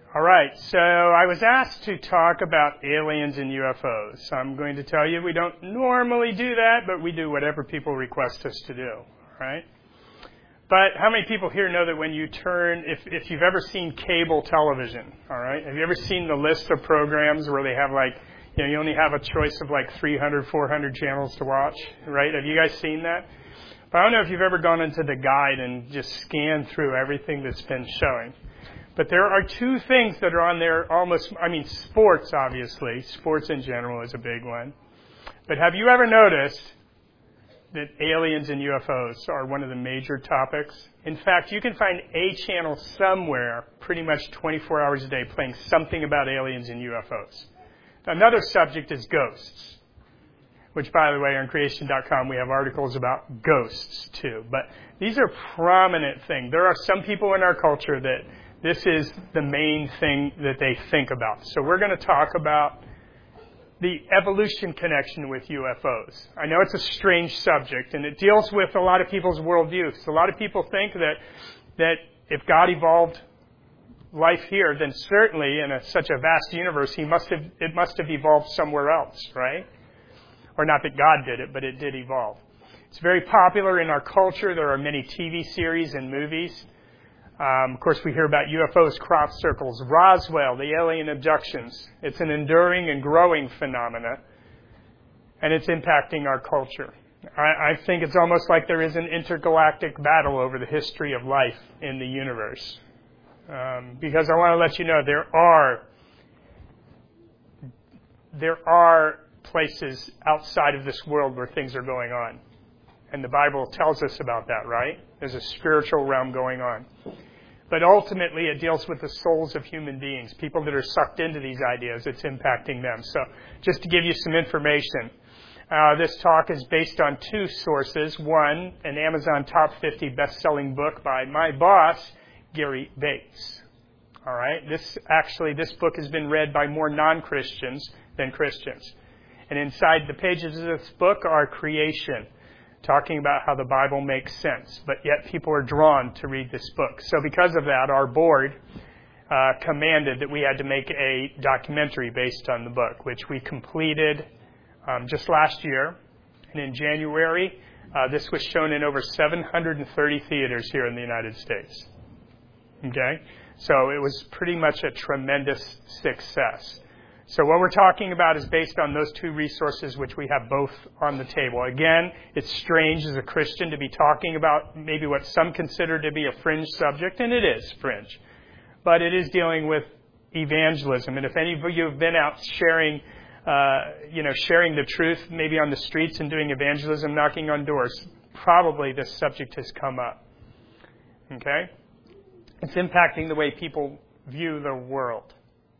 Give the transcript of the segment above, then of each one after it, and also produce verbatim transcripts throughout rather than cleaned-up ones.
All right, so I was asked to talk about aliens and U F Os. I'm going to tell you we don't normally do that, but we do whatever people request us to do, all right? But how many people here know that when you turn, if, if you've ever seen cable television, all right, have you ever seen the list of programs where they have like, you know, you only have a choice of like three hundred, four hundred channels to watch, right? Have you guys seen that? But I don't know if you've ever gone into the guide and just scanned through everything that's been showing. But there are two things that are on there almost, I mean, sports, obviously. Sports in general is a big one. But have you ever noticed that aliens and U F Os are one of the major topics? In fact, you can find a channel somewhere pretty much twenty-four hours a day playing something about aliens and U F Os. Another subject is ghosts, which, by the way, on creation dot com we have articles about ghosts, too. But these are prominent things. There are some people in our culture that this is the main thing that they think about. So we're going to talk about the evolution connection with U F Os. I know it's a strange subject, and it deals with a lot of people's worldviews. A lot of people think that that if God evolved life here, then certainly in a, such a vast universe, he must have it must have evolved somewhere else, right? Or not that God did it, but it did evolve. It's very popular in our culture. There are many T V series and movies. Um, of course, we hear about U F Os, crop circles, Roswell, the alien abductions. It's an enduring and growing phenomena, and it's impacting our culture. I, I think it's almost like there is an intergalactic battle over the history of life in the universe. Um, because I want to let you know there are there are places outside of this world where things are going on. And the Bible tells us about that, right? There's a spiritual realm going on. But ultimately, it deals with the souls of human beings, people that are sucked into these ideas. It's impacting them. So just to give you some information, uh, this talk is based on two sources. One, an Amazon top fifty best-selling book by my boss, Gary Bates. All right? This actually, this book has been read by more non-Christians than Christians. And inside the pages of this book are creation, talking about how the Bible makes sense, but yet people are drawn to read this book. So because of that, our board uh, commanded that we had to make a documentary based on the book, which we completed um, just last year. And in January, uh, this was shown in over seven hundred thirty theaters here in the United States. Okay? So it was pretty much a tremendous success. So what we're talking about is based on those two resources, which we have both on the table. Again, it's strange as a Christian to be talking about maybe what some consider to be a fringe subject, and it is fringe. But it is dealing with evangelism. And if any of you have been out sharing, uh, you know, sharing the truth, maybe on the streets and doing evangelism, knocking on doors, probably this subject has come up. Okay? It's impacting the way people view the world.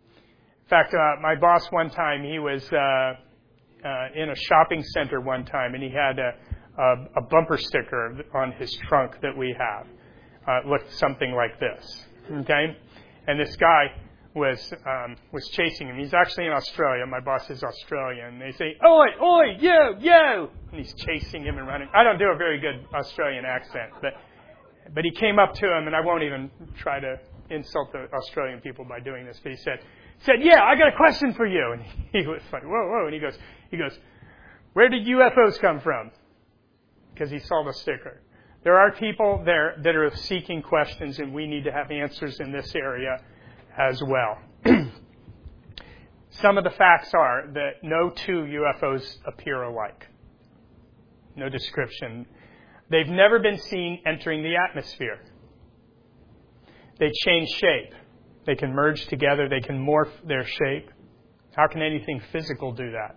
In fact, uh, my boss one time, he was uh, uh, in a shopping center one time, and he had a, a, a bumper sticker on his trunk that we have. Uh, it looked something like this, okay? And this guy was um, was chasing him. He's actually in Australia. My boss is Australian. And they say, "Oi, oi, yo, yo!" And he's chasing him and running. I don't do a very good Australian accent, but but he came up to him, and I won't even try to insult the Australian people by doing this, but he said, said, "Yeah, I got a question for you." And he was like, "Whoa, whoa!" And he goes, "He goes, where did U F Os come from?" Because he saw the sticker. There are people there that are seeking questions, and we need to have answers in this area as well. Some of the facts are that no two U F Os appear alike. No description. They've never been seen entering the atmosphere. They change shape. They can merge together. They can morph their shape. How can anything physical do that?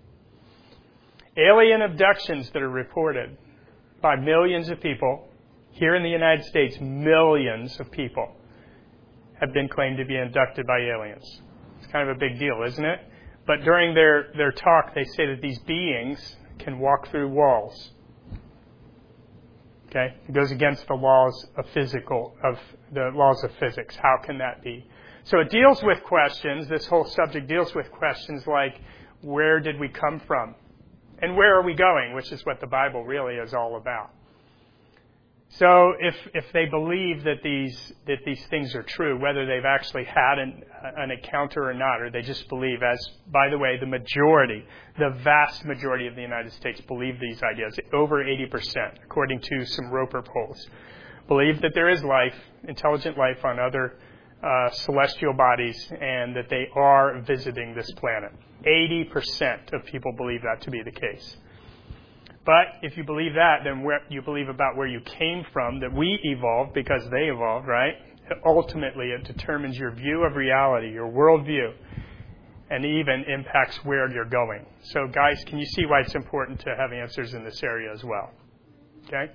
Alien abductions that are reported by millions of people. Here in the United States, millions of people have been claimed to be abducted by aliens. It's kind of a big deal, isn't it? But during their, their talk, they say that these beings can walk through walls. Okay? It goes against the laws of physical, of the laws of physics. How can that be? So it deals with questions. This whole subject deals with questions like, where did we come from? And where are we going? Which is what the Bible really is all about. So if if they believe that these that these things are true, whether they've actually had an, an encounter or not, or they just believe, as, by the way, the majority, the vast majority of the United States believe these ideas, over eighty percent, according to some Roper polls, believe that there is life, intelligent life on other uh, celestial bodies, and that they are visiting this planet. eighty percent of people believe that to be the case. But if you believe that, then where you believe about where you came from, that we evolved because they evolved, right? Ultimately, it determines your view of reality, your worldview, and even impacts where you're going. So, guys, can you see why it's important to have answers in this area as well? Okay?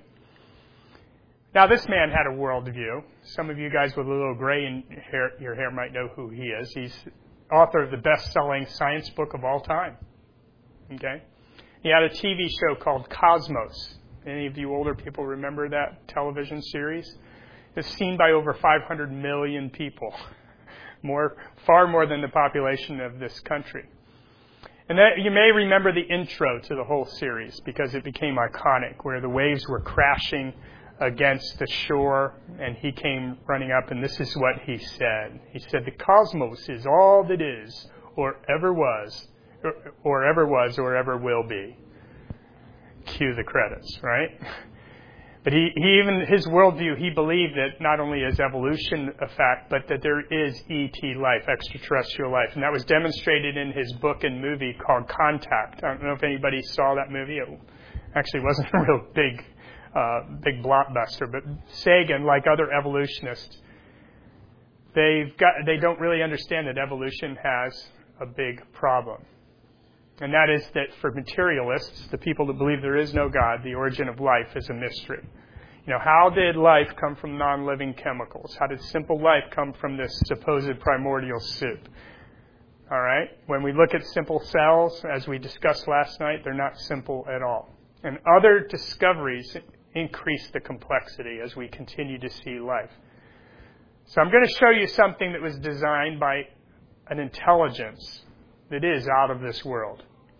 Now, this man had a worldview. Some of you guys with a little gray in hair, your hair might know who he is. He's author of the best-selling science book of all time. Okay? He had a T V show called Cosmos. Any of you older people remember that television series? It's seen by over five hundred million people, more, far more than the population of this country. And that, you may remember the intro to the whole series because it became iconic, where the waves were crashing against the shore, and he came running up, and this is what he said. He said, "The cosmos is all that is, or ever was, or, or ever was, or ever will be." Cue the credits, right? But he, he even, his worldview, he believed that not only is evolution a fact, but that there is E T life, extraterrestrial life. And that was demonstrated in his book and movie called Contact. I don't know if anybody saw that movie. It actually wasn't a real big, uh, big blockbuster. But Sagan, like other evolutionists, they've got, they don't really understand that evolution has a big problem. And that is that for materialists, the people that believe there is no God, the origin of life is a mystery. You know, how did life come from non-living chemicals? How did simple life come from this supposed primordial soup? All right? When we look at simple cells, as we discussed last night, they're not simple at all. And other discoveries increase the complexity as we continue to see life. So I'm going to show you something that was designed by an intelligence that is out of this world.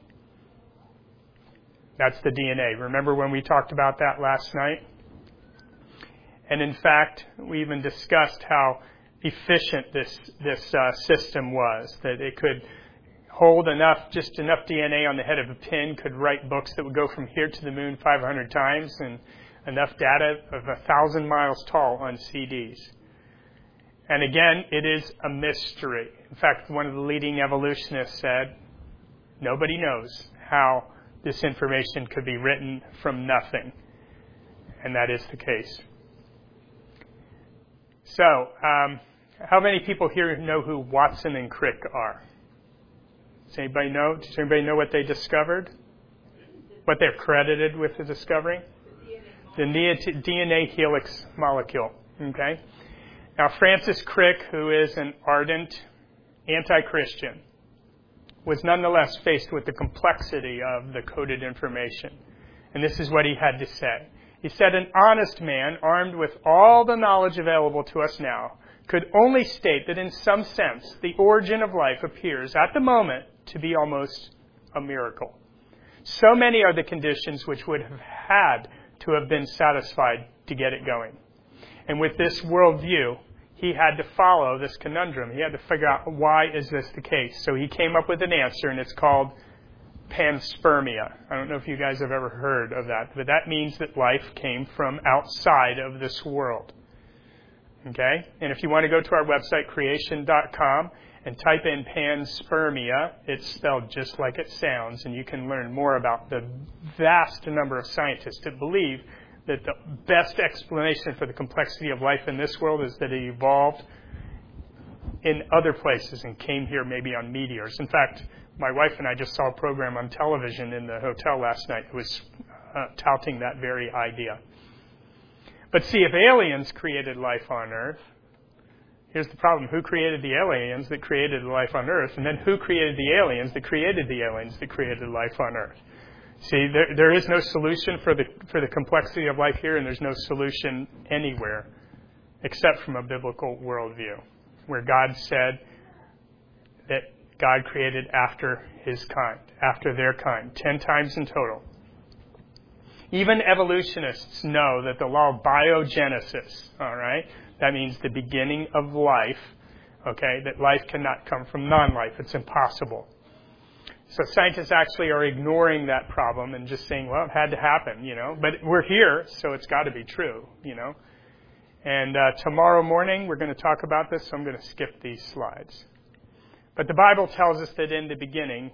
That's the D N A. Remember when we talked about that last night? And in fact, we even discussed how efficient this this uh, system was, that it could hold enough, just enough D N A on the head of a pin, could write books that would go from here to the moon five hundred times, and enough data of a thousand miles tall on C Ds. And again, it is a mystery. In fact, one of the leading evolutionists said, nobody knows how this information could be written from nothing. And that is the case. So, um, how many people here know who Watson and Crick are? Does anybody know? Does anybody know what they discovered? What they're credited with discovering? The D N A helix molecule. Okay? Now, Francis Crick, who is an ardent anti-Christian, was nonetheless faced with the complexity of the coded information. And this is what he had to say. He said, "An honest man, armed with all the knowledge available to us now, could only state that in some sense the origin of life appears at the moment to be almost a miracle. So many are the conditions which would have had to have been satisfied to get it going." And with this worldview, he had to follow this conundrum. He had to figure out, why is this the case? So he came up with an answer, and it's called panspermia. I don't know if you guys have ever heard of that, but that means that life came from outside of this world. Okay? And if you want to go to our website, creation dot com, and type in panspermia, it's spelled just like it sounds, and you can learn more about the vast number of scientists that believe that the best explanation for the complexity of life in this world is that it evolved in other places and came here maybe on meteors. In fact, my wife and I just saw a program on television in the hotel last night that was uh, touting that very idea. But see, if aliens created life on Earth, here's the problem. Who created the aliens that created life on Earth? And then who created the aliens that created the aliens that created life on Earth? See, there, there is no solution for the for the complexity of life here, and there's no solution anywhere except from a biblical worldview, where God said that God created after his kind, after their kind, ten times in total. Even evolutionists know that the law of biogenesis, all right, that means the beginning of life, okay, that life cannot come from non-life. It's impossible. So scientists actually are ignoring that problem and just saying, well, it had to happen, you know. But we're here, so it's got to be true, you know. And uh, tomorrow morning, we're going to talk about this, so I'm going to skip these slides. But the Bible tells us that in the beginning,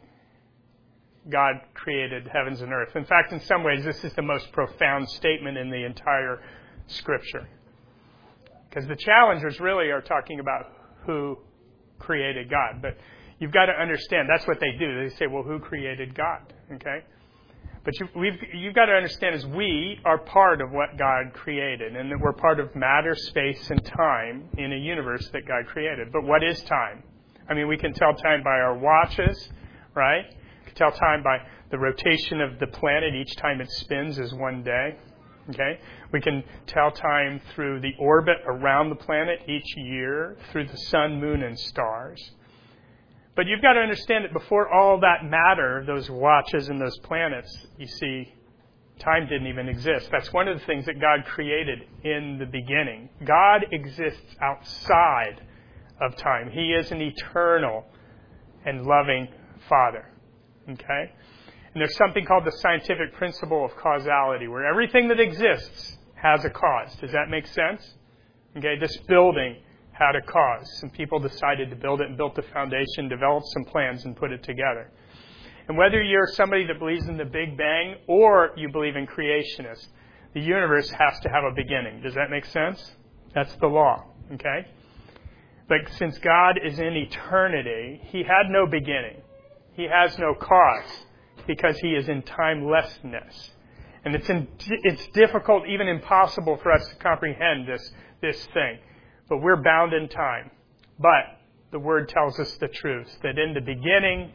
God created heavens and earth. In fact, in some ways, this is the most profound statement in the entire Scripture. Because the challengers really are talking about who created God. But you've got to understand, that's what they do. They say, well, who created God? Okay? But you, we've, you've got to understand is we are part of what God created. And that we're part of matter, space, and time in a universe that God created. But what is time? I mean, we can tell time by our watches, right? We can tell time by the rotation of the planet. Each time it spins is one day. Okay? We can tell time through the orbit around the planet each year, through the sun, moon, and stars. But you've got to understand that before all that matter, those watches and those planets, you see, time didn't even exist. That's one of the things that God created in the beginning. God exists outside of time. He is an eternal and loving Father. Okay? And there's something called the scientific principle of causality, where everything that exists has a cause. Does that make sense? Okay, this building had a cause. Some people decided to build it and built the foundation, developed some plans, and put it together. And whether you're somebody that believes in the Big Bang or you believe in creationists, the universe has to have a beginning. Does that make sense? That's the law. Okay? But since God is in eternity, He had no beginning. He has no cause because He is in timelessness. And it's in, it's difficult, even impossible for us to comprehend this, this thing. But we're bound in time. But the Word tells us the truth, that in the beginning,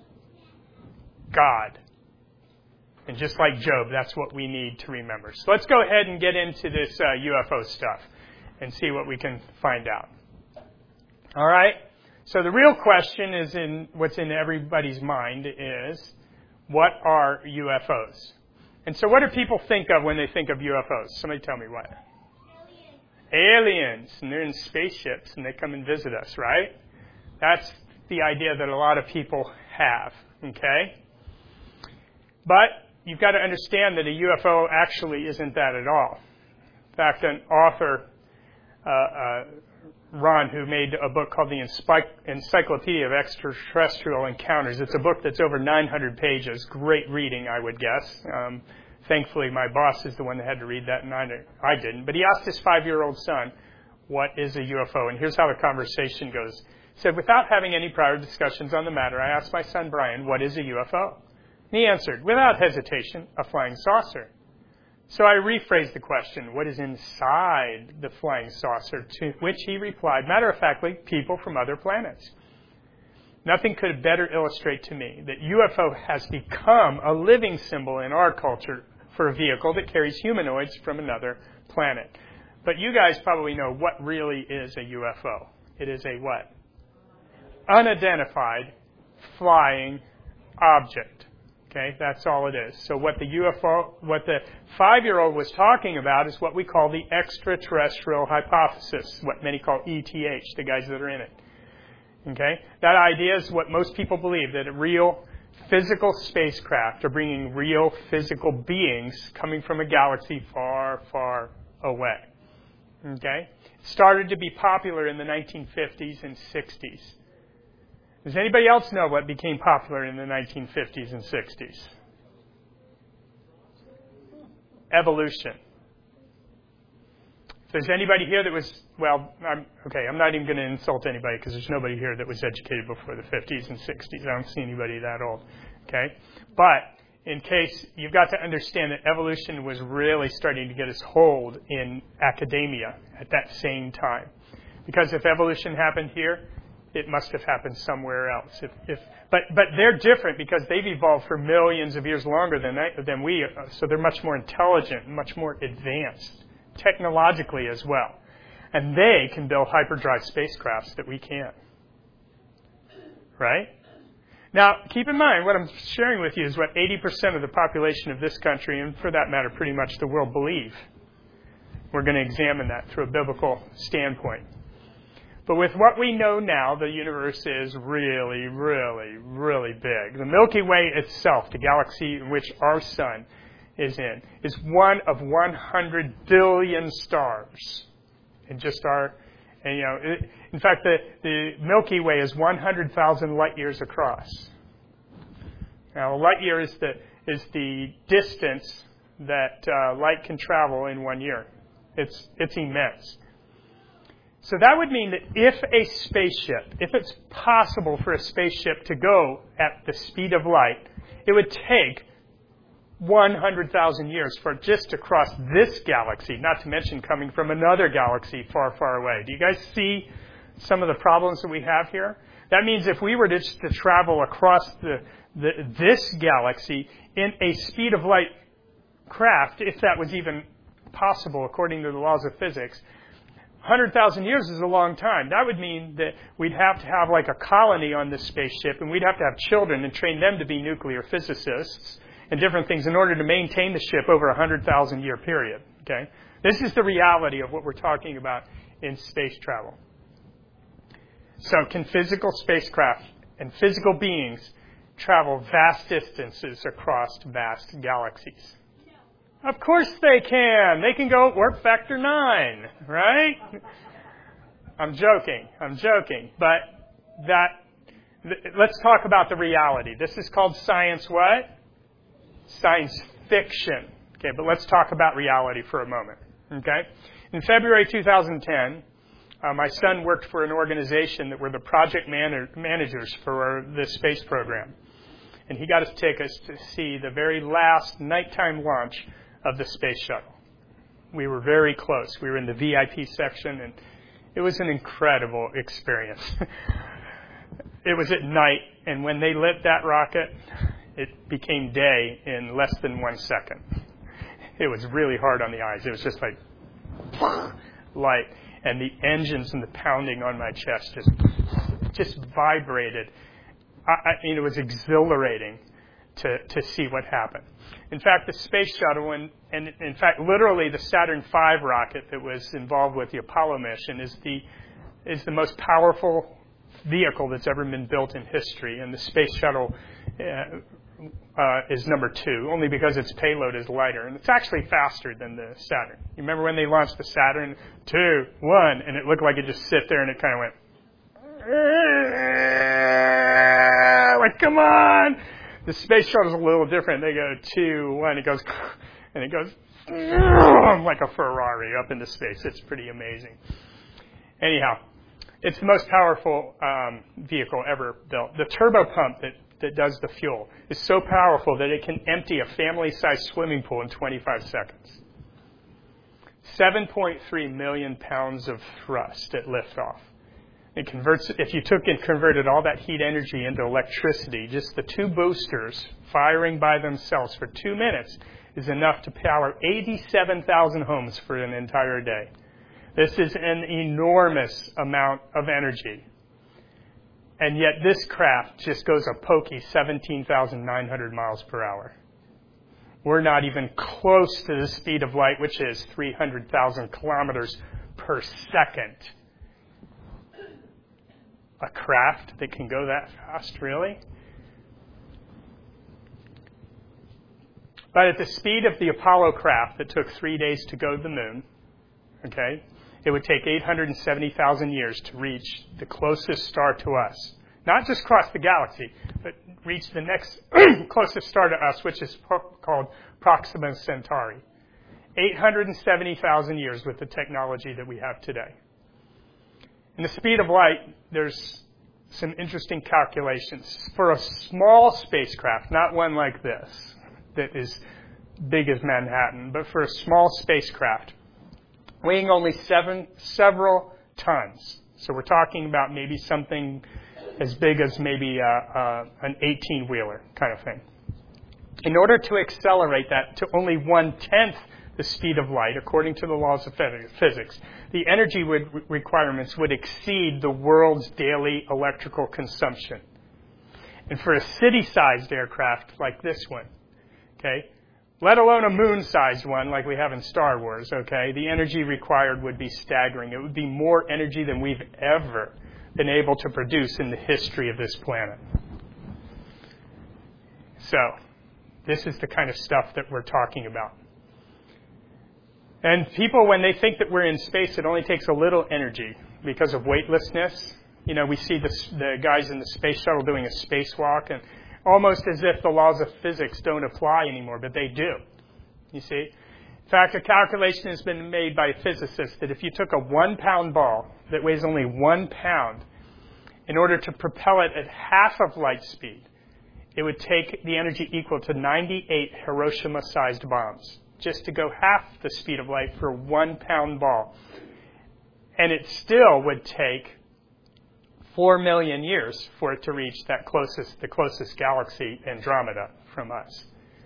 God. And just like Job, that's what we need to remember. So let's go ahead and get into this uh, U F O stuff and see what we can find out. All right? So the real question is in what's in everybody's mind is, what are U F Os? And so what do people think of when they think of U F Os? Somebody tell me what? Aliens. Aliens. And they're in spaceships and they come and visit us, right? That's the idea that a lot of people have, okay? But you've got to understand that a U F O actually isn't that at all. In fact, an author, uh, uh, Ron, who made a book called the Encyclopedia of Extraterrestrial Encounters. It's a book that's over nine hundred pages. Great reading, I would guess. Um, thankfully, my boss is the one that had to read that, and I, I didn't. But he asked his five-year-old son, what is a U F O? And here's how the conversation goes. He said, without having any prior discussions on the matter, I asked my son, Brian, what is a U F O? And he answered, without hesitation, a flying saucer. So I rephrased the question, what is inside the flying saucer? To which he replied, matter-of-factly, people from other planets. Nothing could better illustrate to me that U F O has become a living symbol in our culture for a vehicle that carries humanoids from another planet. But you guys probably know what really is a U F O. It is a what? Unidentified flying object. Okay, that's all it is. So what the U F O, what the five-year-old was talking about is what we call the extraterrestrial hypothesis, what many call E T H, the guys that are in it. Okay, that idea is what most people believe, that a real physical spacecraft are bringing real physical beings coming from a galaxy far, far away. Okay, it started to be popular in the nineteen fifties and sixties. Does anybody else know what became popular in the nineteen fifties and sixties? Evolution. If there's anybody here that was, well, I'm, okay, I'm not even going to insult anybody because there's nobody here that was educated before the fifties and sixties. I don't see anybody that old. Okay? But in case, you've got to understand that evolution was really starting to get its hold in academia at that same time. Because if evolution happened here, it must have happened somewhere else. If, if, but, but they're different because they've evolved for millions of years longer than, they, than we are. So they're much more intelligent, much more advanced, technologically as well. And they can build hyperdrive spacecrafts that we can't. Right? Now, keep in mind, what I'm sharing with you is what eighty percent of the population of this country, and for that matter, pretty much the world, believe. We're going to examine that through a biblical standpoint. But with what we know now, the universe is really, really, really big. The Milky Way itself, the galaxy in which our sun is in, is one of one hundred billion stars. And just our, and, you know, it, in fact, the, the Milky Way is one hundred thousand light years across. Now, a light year is the is the distance that uh, light can travel in one year. It's it's immense. So that would mean that if a spaceship, if it's possible for a spaceship to go at the speed of light, it would take one hundred thousand years for just to cross this galaxy, not to mention coming from another galaxy far, far away. Do you guys see some of the problems that we have here? That means if we were to, just to travel across the, the this galaxy in a speed of light craft, if that was even possible according to the laws of physics, one hundred thousand years is a long time. That would mean that we'd have to have like a colony on this spaceship, and we'd have to have children and train them to be nuclear physicists and different things in order to maintain the ship over a one hundred thousand year period. Okay? This is the reality of what we're talking about in space travel. So can physical spacecraft and physical beings travel vast distances across vast galaxies? Of course they can. They can go at warp factor nine, right? I'm joking. I'm joking. But that, let's talk about the reality. This is called science what? Science fiction. Okay, but let's talk about reality for a moment. Okay? In February two thousand ten, uh, my son worked for an organization that were the project man- managers for the space program. And he got to take us to see the very last nighttime launch of the space shuttle. We were very close. We were in the V I P section, and it was an incredible experience. It was at night, and when they lit that rocket, it became day in less than one second. It was really hard on the eyes. It was just like light, and the engines and the pounding on my chest just just vibrated. I, I mean, it was exhilarating to to see what happened. In fact, the space shuttle, and, and in fact, literally the Saturn five rocket that was involved with the Apollo mission is the is the most powerful vehicle that's ever been built in history, and the space shuttle uh, uh, is number two, only because its payload is lighter, and it's actually faster than the Saturn. You remember when they launched the Saturn? Two, one, and it looked like it just sit there, and it kind of went, like, come on! The space shuttle's a little different. They go two, one, it goes, and it goes like a Ferrari up into space. It's pretty amazing. Anyhow, it's the most powerful um, vehicle ever built. The turbo pump that, that does the fuel is so powerful that it can empty a family-sized swimming pool in twenty-five seconds. seven point three million pounds of thrust at liftoff. It converts, if you took and converted all that heat energy into electricity, just the two boosters firing by themselves for two minutes is enough to power eighty-seven thousand homes for an entire day. This is an enormous amount of energy. And yet this craft just goes a pokey seventeen thousand nine hundred miles per hour. We're not even close to the speed of light, which is three hundred thousand kilometers per second. A craft that can go that fast, really? But at the speed of the Apollo craft that took three days to go to the moon, okay, it would take eight hundred seventy thousand years to reach the closest star to us. Not just cross the galaxy, but reach the next closest star to us, which is pro- called Proxima Centauri. eight hundred seventy thousand years with the technology that we have today. In the speed of light, there's some interesting calculations. For a small spacecraft, not one like this, that is big as Manhattan, but for a small spacecraft, weighing only seven, several tons. So we're talking about maybe something as big as maybe uh, uh, an eighteen-wheeler kind of thing. In order to accelerate that to only one-tenth the speed of light, according to the laws of physics, the energy would, requirements would exceed the world's daily electrical consumption. And for a city-sized aircraft like this one, okay, let alone a moon-sized one like we have in Star Wars, okay, the energy required would be staggering. It would be more energy than we've ever been able to produce in the history of this planet. So, this is the kind of stuff that we're talking about. And people, when they think that we're in space, it only takes a little energy because of weightlessness. You know, we see the, the guys in the space shuttle doing a spacewalk, and almost as if the laws of physics don't apply anymore, but they do. You see? In fact, a calculation has been made by a physicist that if you took a one-pound ball that weighs only one pound, in order to propel it at half of light speed, it would take the energy equal to ninety-eight Hiroshima-sized bombs, just to go half the speed of light for a one-pound ball. And it still would take four million years for it to reach that closest, the closest galaxy, Andromeda, from us.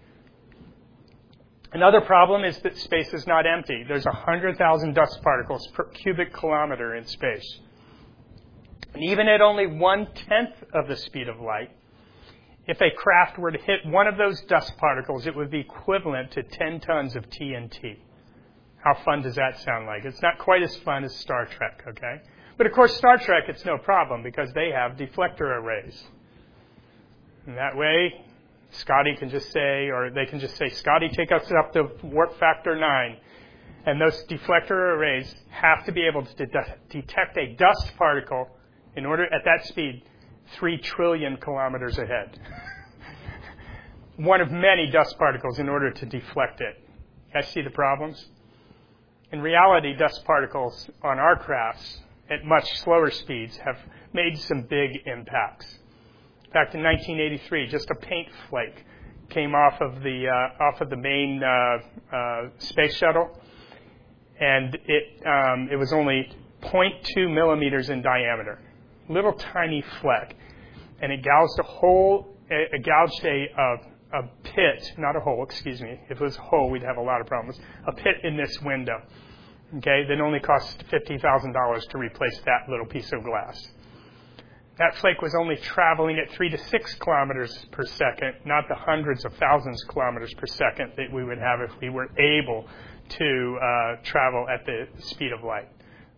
Another problem is that space is not empty. There's one hundred thousand dust particles per cubic kilometer in space. And even at only one-tenth of the speed of light, if a craft were to hit one of those dust particles, it would be equivalent to ten tons of T N T. How fun does that sound like? It's not quite as fun as Star Trek, okay? But of course, Star Trek, it's no problem because they have deflector arrays. And that way, Scotty can just say, or they can just say, Scotty, take us up to warp factor nine. And those deflector arrays have to be able to de- detect a dust particle in order, at that speed, three trillion kilometers ahead. One of many dust particles in order to deflect it. You guys see the problems? In reality, dust particles on our crafts at much slower speeds have made some big impacts. In fact, in nineteen eighty-three, just a paint flake came off of the uh, off of the main uh, uh, space shuttle, and it um, it was only zero point two millimeters in diameter, little tiny fleck, and it gouged a hole, it gouged a, a a pit, not a hole, excuse me. If it was a hole, we'd have a lot of problems. A pit in this window. Okay, that only cost fifty thousand dollars to replace that little piece of glass. That flake was only traveling at three to six kilometers per second, not the hundreds of thousands of kilometers per second that we would have if we were able to uh, travel at the speed of light.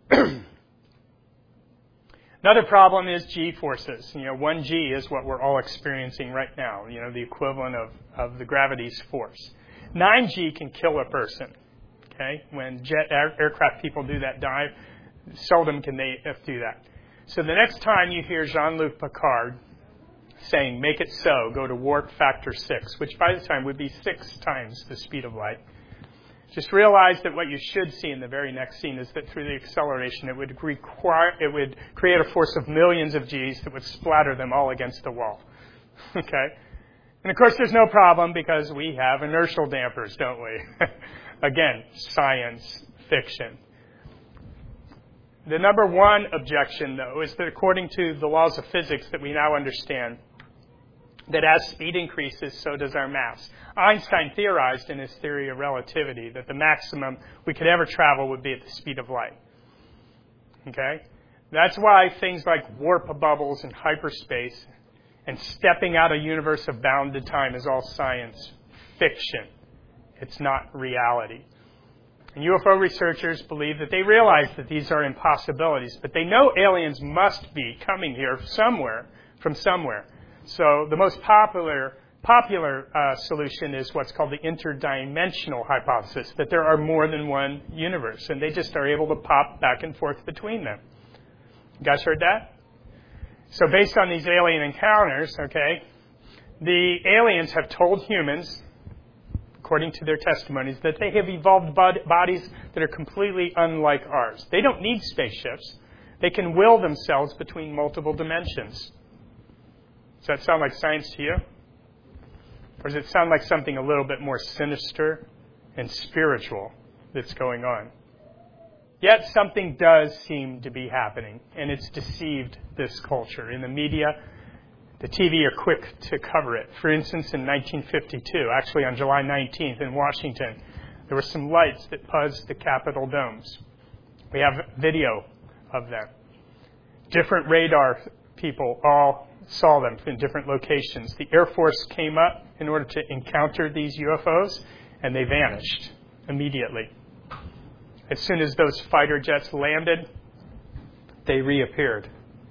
Another problem is G forces. You know, one G is what we're all experiencing right now, you know, the equivalent of, of the gravity's force. nine G can kill a person. Okay, when jet air, aircraft people do that dive, seldom can they do that. So the next time you hear Jean-Luc Picard saying, make it so, go to warp factor six, which by this time would be six times the speed of light, just realize that what you should see in the very next scene is that through the acceleration, it would require, it would create a force of millions of G's that would splatter them all against the wall. Okay? And of course, there's no problem because we have inertial dampers, don't we? Again, science fiction. The number one objection, though, is that according to the laws of physics that we now understand, that as speed increases, so does our mass. Einstein theorized in his theory of relativity that the maximum we could ever travel would be at the speed of light. Okay? That's why things like warp bubbles and hyperspace and stepping out a universe of bounded time is all science fiction. It's not reality. And U F O researchers believe that they realize that these are impossibilities, but they know aliens must be coming here somewhere, from somewhere. So the most popular popular uh, solution is what's called the interdimensional hypothesis, that there are more than one universe, and they just are able to pop back and forth between them. You guys heard that? So based on these alien encounters, okay, the aliens have told humans, according to their testimonies, that they have evolved bod- bodies that are completely unlike ours. They don't need spaceships. They can will themselves between multiple dimensions. Does that sound like science to you? Or does it sound like something a little bit more sinister and spiritual that's going on? Yet something does seem to be happening, and it's deceived this culture. In the media, the T V are quick to cover it. For instance, in nineteen fifty-two, actually on July nineteenth in Washington, there were some lights that buzzed the Capitol domes. We have video of them. Different radar people all saw them in different locations. The Air Force came up in order to encounter these U F Os, and they vanished immediately. As soon as those fighter jets landed, they reappeared.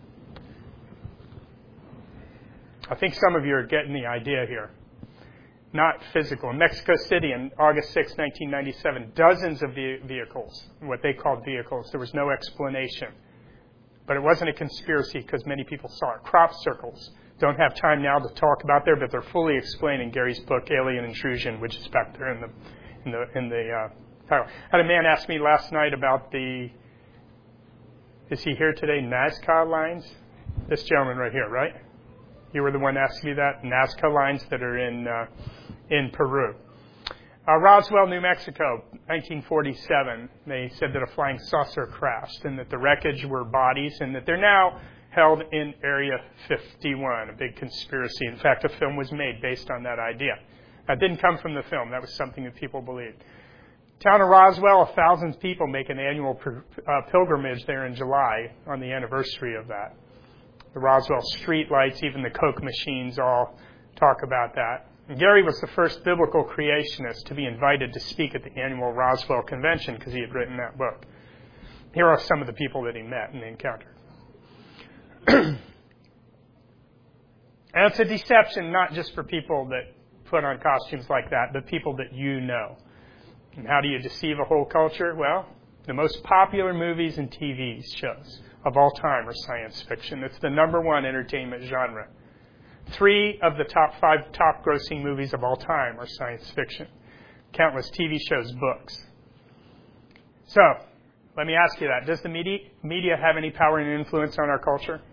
I think some of you are getting the idea here. Not physical. In Mexico City on August sixth, nineteen ninety-seven, dozens of vehicles, what they called vehicles. There was no explanation. But it wasn't a conspiracy because many people saw it. Crop circles. Don't have time now to talk about there, but they're fully explained in Gary's book, Alien Intrusion, which is back there in the in the in the uh, title. I had a man ask me last night about the, is he here today, Nazca lines? This gentleman right here, right? You were the one asking me that? Nazca lines that are in uh, in Peru. Uh, Roswell, New Mexico, nineteen forty-seven. They said that a flying saucer crashed and that the wreckage were bodies and that they're now held in Area fifty-one, a big conspiracy. In fact, a film was made based on that idea. That didn't come from the film. That was something that people believed. Town of Roswell, a thousand people make an annual uh, pilgrimage there in July on the anniversary of that. The Roswell street lights, even the Coke machines all talk about that. And Gary was the first biblical creationist to be invited to speak at the annual Roswell Convention because he had written that book. Here are some of the people that he met and encountered. And it's a deception not just for people that put on costumes like that, but people that you know. And how do you deceive a whole culture? Well, the most popular movies and T V shows of all time are science fiction. It's the number one entertainment genre. Three of the top five top grossing movies of all time are science fiction. Countless T V shows, books. So, let me ask you that. Does the media, media have any power and influence on our culture?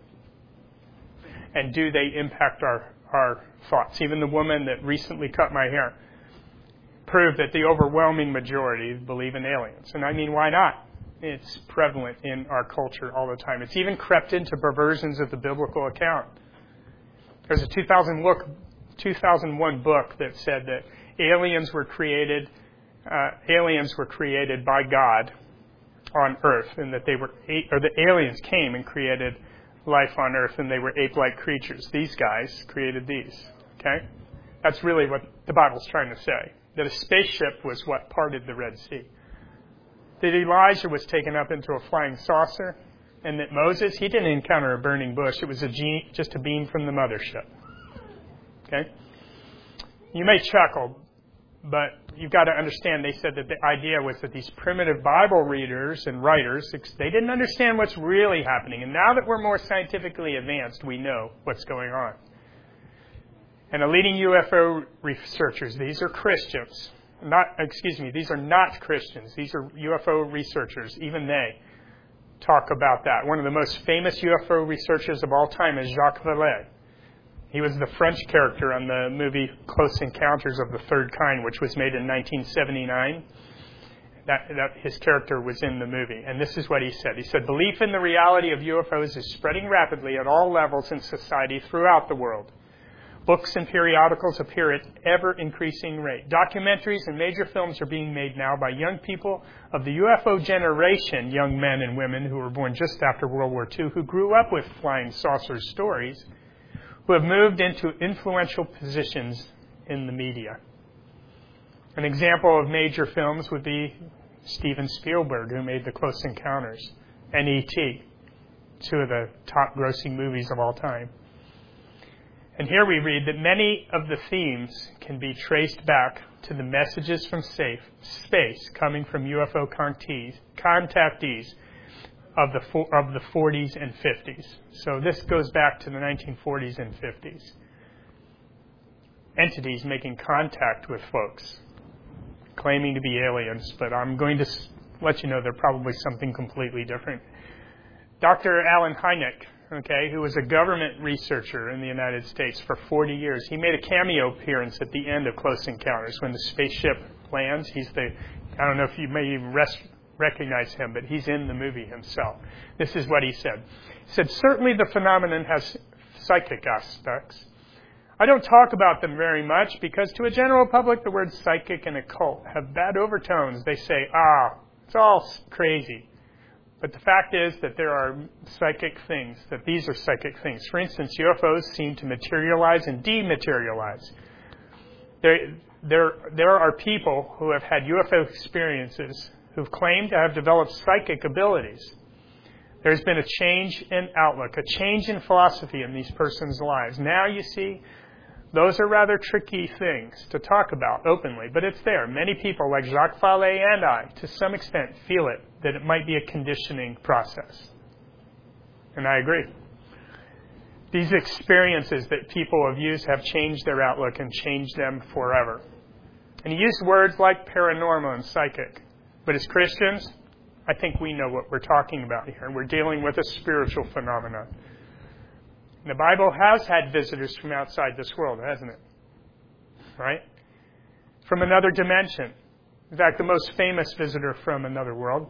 And do they impact our, our thoughts? Even the woman that recently cut my hair proved that the overwhelming majority believe in aliens. And I mean, why not? It's prevalent in our culture all the time. It's even crept into perversions of the biblical account. There's a two thousand look, two thousand one book that said that aliens were created, uh, aliens were created by God on Earth, and that they were, or the aliens came and created life on Earth, and they were ape-like creatures. These guys created these. Okay, that's really what the Bible's trying to say. That a spaceship was what parted the Red Sea. That Elijah was taken up into a flying saucer, and that Moses, he didn't encounter a burning bush. It was a gene, just a beam from the mothership. Okay? You may chuckle, but you've got to understand they said that the idea was that these primitive Bible readers and writers, they didn't understand what's really happening. And now that we're more scientifically advanced, we know what's going on. And the leading U F O researchers, these are Christians. Not, excuse me, these are not Christians. These are U F O researchers. Even they talk about that. One of the most famous U F O researchers of all time is Jacques Vallée. He was the French character on the movie Close Encounters of the Third Kind, which was made in nineteen seventy-nine. That, that his character was in the movie. And this is what he said. He said, belief in the reality of U F Os is spreading rapidly at all levels in society throughout the world. Books and periodicals appear at ever-increasing rate. Documentaries and major films are being made now by young people of the U F O generation, young men and women who were born just after World War Two, who grew up with flying saucer stories, who have moved into influential positions in the media. An example of major films would be Steven Spielberg, who made The Close Encounters, and E T, two of the top grossing movies of all time. And here we read that many of the themes can be traced back to the messages from safe space coming from U F O contactees, contactees of the of the forties and fifties. So this goes back to the nineteen forties and fifties. Entities making contact with folks, claiming to be aliens, but I'm going to let you know they're probably something completely different. Doctor Alan Hynek, okay, who was a government researcher in the United States for forty years. He made a cameo appearance at the end of Close Encounters when the spaceship lands. He's the, I don't know if you may even rest, recognize him, but he's in the movie himself. This is what he said. He said, certainly the phenomenon has psychic aspects. I don't talk about them very much because to a general public, the words psychic and occult have bad overtones. They say, ah, it's all crazy. But the fact is that there are psychic things, that these are psychic things. For instance, U F Os seem to materialize and dematerialize. There, there, there are people who have had U F O experiences who've claimed to have developed psychic abilities. There's been a change in outlook, a change in philosophy in these persons' lives. Now, you see, those are rather tricky things to talk about openly, but it's there. Many people, like Jacques Vallée and I, to some extent feel it, that it might be a conditioning process. And I agree. These experiences that people have used have changed their outlook and changed them forever. And he used words like paranormal and psychic. But as Christians, I think we know what we're talking about here. We're dealing with a spiritual phenomenon. The Bible has had visitors from outside this world, hasn't it? Right? From another dimension. In fact, the most famous visitor from another world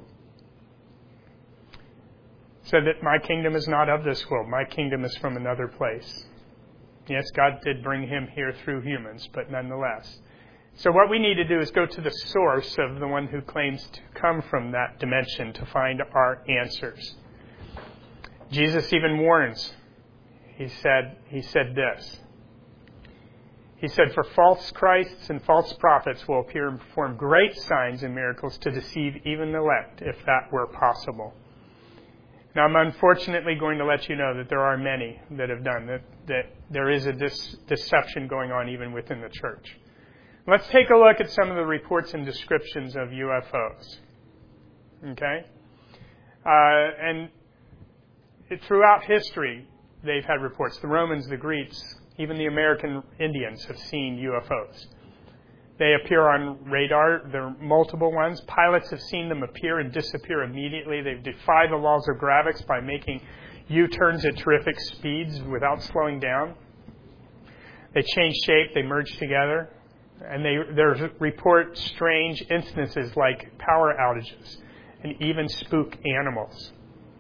said that my kingdom is not of this world. My kingdom is from another place. Yes, God did bring him here through humans, but nonetheless. So what we need to do is go to the source of the one who claims to come from that dimension to find our answers. Jesus even warns. He said, he said this. He said, for false Christs and false prophets will appear and perform great signs and miracles to deceive even the elect, if that were possible. Now, I'm unfortunately going to let you know that there are many that have done that, that there is a dis- deception going on even within the church. Let's take a look at some of the reports and descriptions of U F Os. Okay? Uh, and it, throughout history, they've had reports. The Romans, the Greeks, even the American Indians have seen U F Os. They appear on radar. There are multiple ones. Pilots have seen them appear and disappear immediately. They've defied the laws of gravity by making U-turns at terrific speeds without slowing down. They change shape. They merge together. And they there's report strange instances like power outages and even spook animals.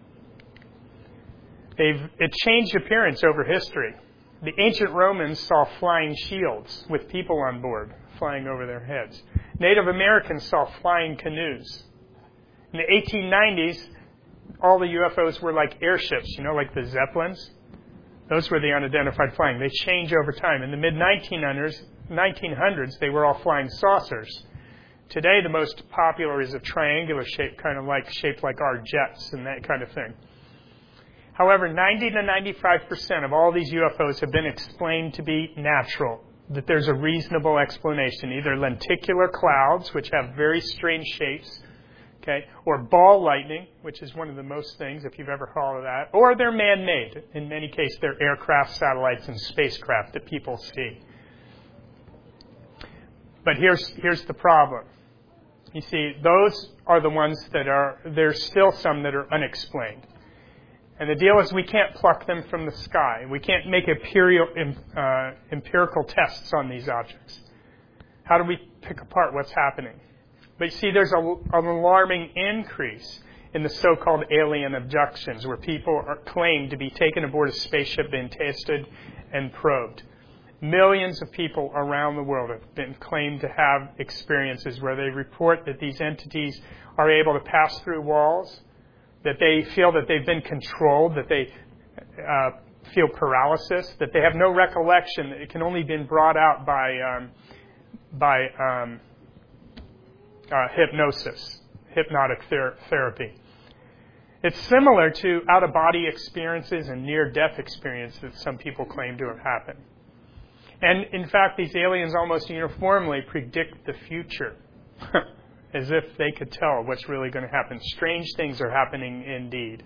They've it changed appearance over history. The ancient Romans saw flying shields with people on board flying over their heads. Native Americans saw flying canoes. In the eighteen nineties, all the U F Os were like airships, you know, like the Zeppelins. Those were the unidentified flying. They change over time. In the mid nineteen hundreds, they were all flying saucers. Today, the most popular is a triangular shape, kind of like shaped like our jets and that kind of thing. However, ninety to ninety-five percent of all these U F Os have been explained to be natural, that there's a reasonable explanation, either lenticular clouds, which have very strange shapes, okay, or ball lightning, which is one of the most things, if you've ever heard of that, or they're man-made. In many cases, they're aircraft, satellites, and spacecraft that people see. But here's here's the problem. You see, those are the ones that are, there's still some that are unexplained. And the deal is we can't pluck them from the sky. We can't make imperial, uh, empirical tests on these objects. How do we pick apart what's happening? But you see, there's a, an alarming increase in the so-called alien abductions, where people are claimed to be taken aboard a spaceship, being tested and probed. Millions of people around the world have been claimed to have experiences where they report that these entities are able to pass through walls, that they feel that they've been controlled, that they uh, feel paralysis, that they have no recollection, that it can only been brought out by um, by um, uh, hypnosis, hypnotic ther- therapy. It's similar to out-of-body experiences and near-death experiences that some people claim to have happened. And in fact, these aliens almost uniformly predict the future, as if they could tell what's really going to happen. Strange things are happening indeed.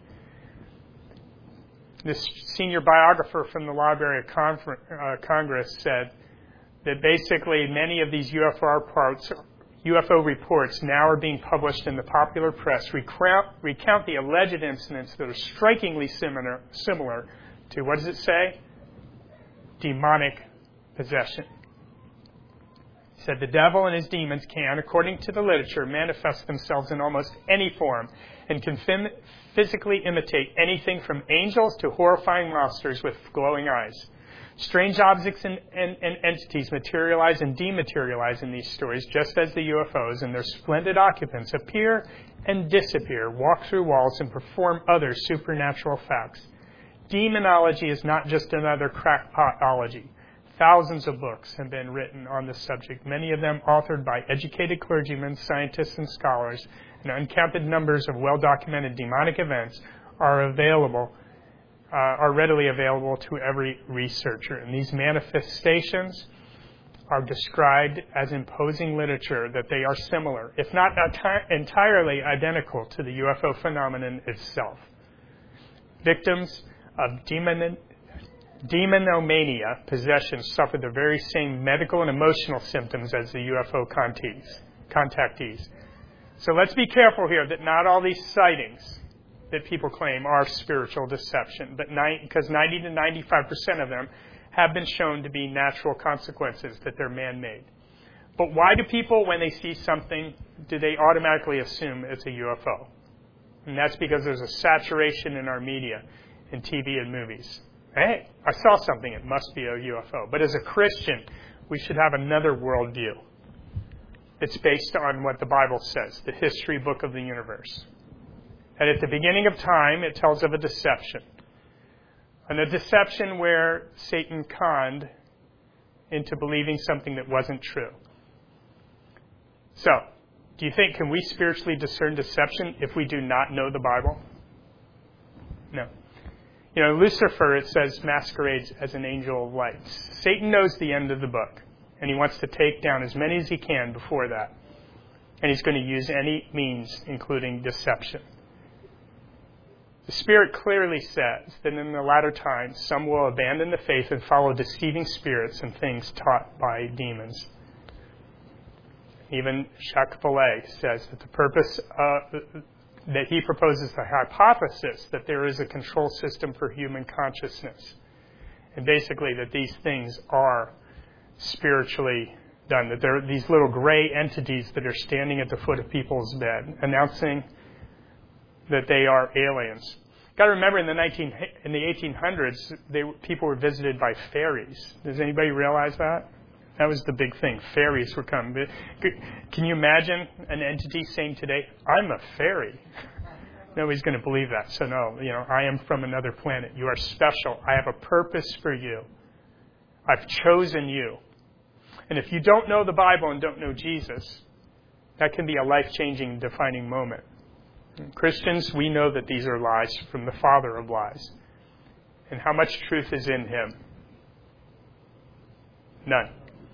This senior biographer from the Library of Confer- uh, Congress said that basically many of these U F O parts, U F O reports now are being published in the popular press, recount, recount the alleged incidents that are strikingly similar, similar to, what does it say? Demonic possession. He said the devil and his demons can, according to the literature, manifest themselves in almost any form and can phym- physically imitate anything from angels to horrifying monsters with glowing eyes. Strange objects and, and, and entities materialize and dematerialize in these stories, just as the U F Os and their splendid occupants appear and disappear, walk through walls, and perform other supernatural facts. Demonology is not just another crackpotology. Thousands of books have been written on this subject, many of them authored by educated clergymen, scientists, and scholars, and uncounted numbers of well-documented demonic events are available, uh, are readily available to every researcher. And these manifestations are described as imposing literature that they are similar, if not enti- entirely identical, to the U F O phenomenon itself. Victims of demon Demonomania possession suffer the very same medical and emotional symptoms as the U F O contactees. So let's be careful here that not all these sightings that people claim are spiritual deception, but because ninety to ninety-five percent of them have been shown to be natural consequences, that they're man-made. But why do people, when they see something, do they automatically assume it's a U F O? And that's because there's a saturation in our media, in T V and movies. Hey, I saw something, it must be a U F O. But as a Christian, we should have another worldview. It's based on what the Bible says, the history book of the universe. And at the beginning of time, it tells of a deception. And a deception where Satan conned into believing something that wasn't true. So, do you think, can we spiritually discern deception if we do not know the Bible? No. You know, Lucifer, it says, masquerades as an angel of light. Satan knows the end of the book, and he wants to take down as many as he can before that. And he's going to use any means, including deception. The Spirit clearly says that in the latter times, some will abandon the faith and follow deceiving spirits and things taught by demons. Even Jacques Vallée says that the purpose uh, that he proposes the hypothesis that there is a control system for human consciousness. And basically that these things are spiritually done, that there are these little gray entities that are standing at the foot of people's bed, announcing that they are aliens. Got to remember, in the nineteen in the eighteen hundreds, they people were visited by fairies. Does anybody realize that? That was the big thing. Fairies were coming. Can you imagine an entity saying today, "I'm a fairy"? Nobody's going to believe that. So no, you know, I am from another planet. You are special. I have a purpose for you. I've chosen you. And if you don't know the Bible and don't know Jesus, that can be a life-changing, defining moment. Christians, we know that these are lies from the father of lies. And how much truth is in him? None.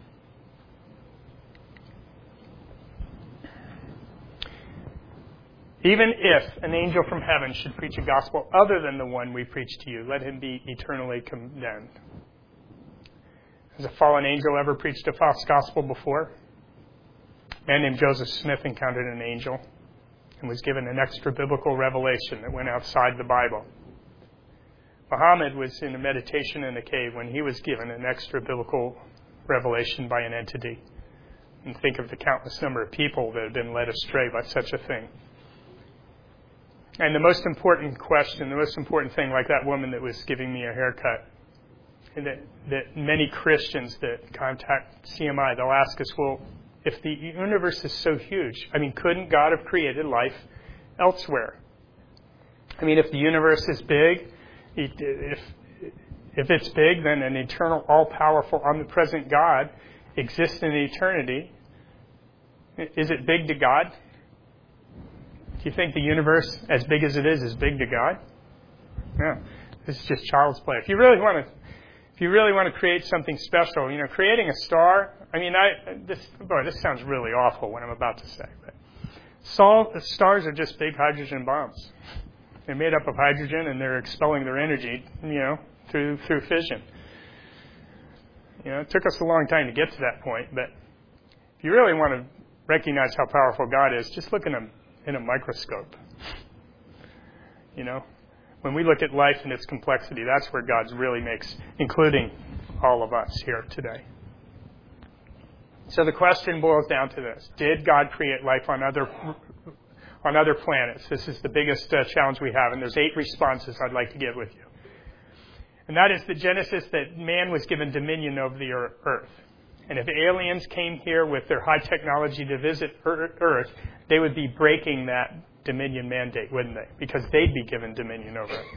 Even if an angel from heaven should preach a gospel other than the one we preach to you, let him be eternally condemned. Has a fallen angel ever preached a false gospel before? A man named Joseph Smith encountered an angel and was given an extra biblical revelation that went outside the Bible. Muhammad was in a meditation in a cave when he was given an extra biblical revelation by an entity. And think of the countless number of people that have been led astray by such a thing. And the most important question, the most important thing, like that woman that was giving me a haircut, and that, that many Christians that contact C M I, they'll ask us, well, if the universe is so huge, I mean, couldn't God have created life elsewhere? I mean, if the universe is big, if if it's big, then an eternal, all-powerful, omnipresent God exists in eternity. Is it big to God? Do you think the universe, as big as it is, is big to God? No. This is just child's play. If you really want to, if you really want to create something special, you know, creating a star. I mean, I this boy, this sounds really awful what I'm about to say, but sol, stars are just big hydrogen bombs. They're made up of hydrogen, and they're expelling their energy, you know, through through fission. You know, it took us a long time to get to that point, but if you really want to recognize how powerful God is, just look in a in a microscope. You know, when we look at life and its complexity, that's where God really makes, including all of us here today. So the question boils down to this: did God create life on other on other planets. This is the biggest uh, challenge we have, and there's eight responses I'd like to give with you. And that is the Genesis that man was given dominion over the earth. And if aliens came here with their high technology to visit Earth, they would be breaking that dominion mandate, wouldn't they? Because they'd be given dominion over it.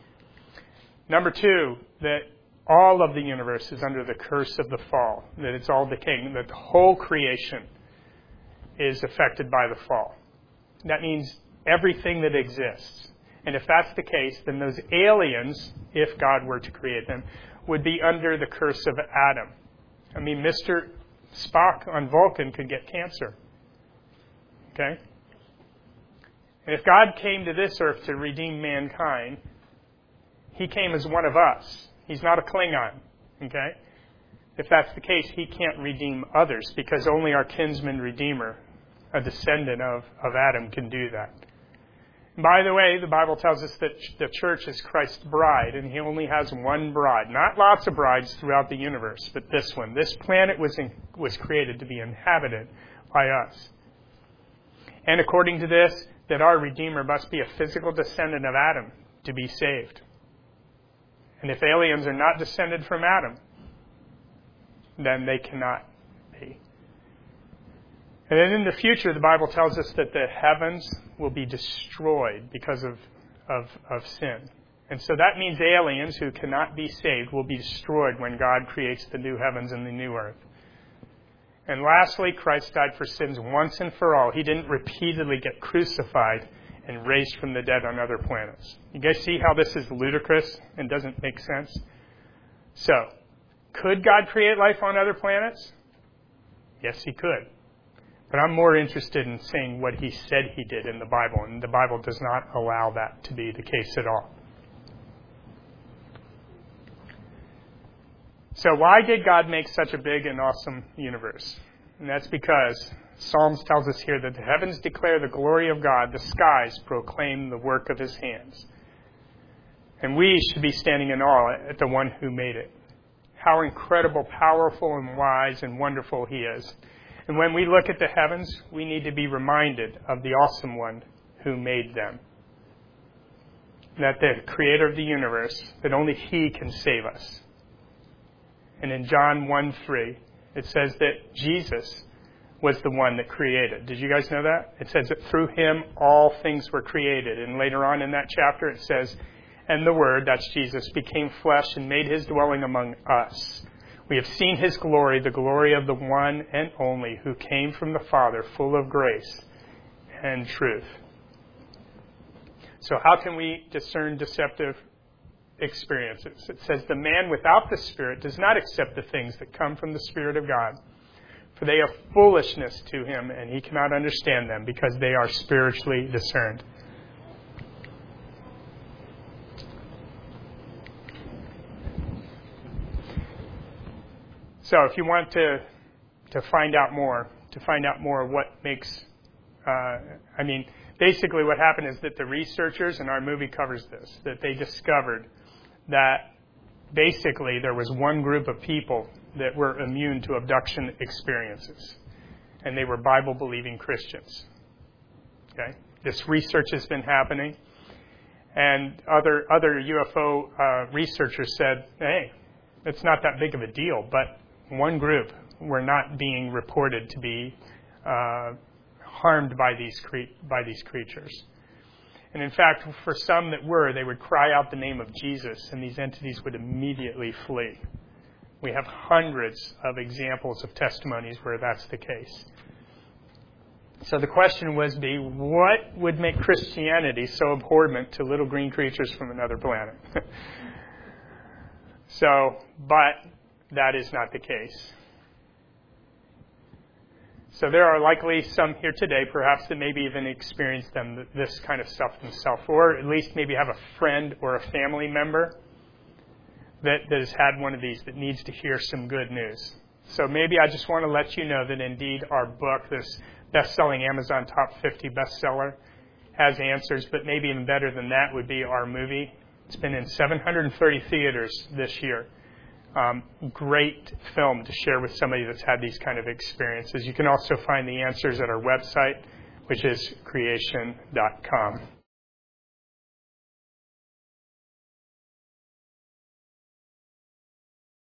Number two, that all of the universe is under the curse of the fall, that it's all decaying, that the whole creation is affected by the fall. That means everything that exists. And if that's the case, then those aliens, if God were to create them, would be under the curse of Adam. I mean, Mister Spock on Vulcan could get cancer. Okay? And if God came to this earth to redeem mankind, he came as one of us. He's not a Klingon. Okay? If that's the case, he can't redeem others because only our kinsman redeemer, a descendant of, of Adam, can do that. By the way, the Bible tells us that the church is Christ's bride, and he only has one bride. Not lots of brides throughout the universe, but this one. This planet was in, was created to be inhabited by us. And according to this, that our Redeemer must be a physical descendant of Adam to be saved. And if aliens are not descended from Adam, then they cannot be. And then in the future, the Bible tells us that the heavens will be destroyed because of, of, of sin. And so that means aliens who cannot be saved will be destroyed when God creates the new heavens and the new earth. And lastly, Christ died for sins once and for all. He didn't repeatedly get crucified and raised from the dead on other planets. You guys see how this is ludicrous and doesn't make sense? So, could God create life on other planets? Yes, he could. But I'm more interested in saying what he said he did in the Bible, and the Bible does not allow that to be the case at all. So why did God make such a big and awesome universe? And that's because Psalms tells us here that the heavens declare the glory of God, the skies proclaim the work of his hands. And we should be standing in awe at the one who made it. How incredible, powerful, and wise and wonderful he is. And when we look at the heavens, we need to be reminded of the awesome one who made them. That the creator of the universe, that only he can save us. And in John one three, it says that Jesus was the one that created. Did you guys know that? It says that through him all things were created. And later on in that chapter it says, and the Word, that's Jesus, became flesh and made his dwelling among us. We have seen his glory, the glory of the one and only who came from the Father, full of grace and truth. So how can we discern deceptive experiences? It says, the man without the Spirit does not accept the things that come from the Spirit of God, for they are foolishness to him, and he cannot understand them because they are spiritually discerned. So if you want to to find out more, to find out more what makes, uh, I mean, basically what happened is that the researchers, and our movie covers this, that they discovered that basically there was one group of people that were immune to abduction experiences, and they were Bible-believing Christians. Okay, this research has been happening, and other other U F O uh, researchers said, hey, it's not that big of a deal, but one group were not being reported to be uh, harmed by these cre- by these creatures. And in fact, for some that were, they would cry out the name of Jesus, and these entities would immediately flee. We have hundreds of examples of testimonies where that's the case. So the question was be, what would make Christianity so abhorrent to little green creatures from another planet? So, but that is not the case. So there are likely some here today, perhaps, that maybe even experienced them, this kind of stuff themselves, or at least maybe have a friend or a family member that, that has had one of these that needs to hear some good news. So maybe I just want to let you know that indeed our book, this best-selling Amazon Top fifty bestseller, has answers, but maybe even better than that would be our movie. It's been in seven hundred thirty theaters this year. Um, great film to share with somebody that's had these kind of experiences. You can also find the answers at our website, which is creation dot com.